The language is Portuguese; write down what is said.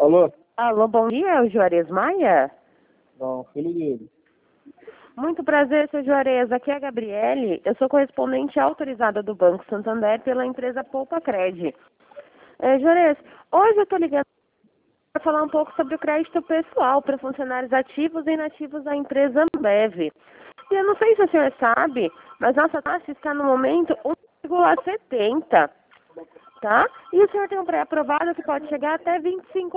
Alô? Alô, bom dia, é o Juarez Maia? Não, filho dele. Muito prazer, seu Juarez. Aqui é a Gabriele. Eu sou correspondente autorizada do Banco Santander pela empresa Poupa Cred. Juarez, hoje eu estou ligando para falar um pouco sobre o crédito pessoal para funcionários ativos e inativos da empresa Ambev. E eu não sei se o senhor sabe, mas nossa taxa está no momento 1,70, tá? E o senhor tem um pré-aprovado que pode chegar até 25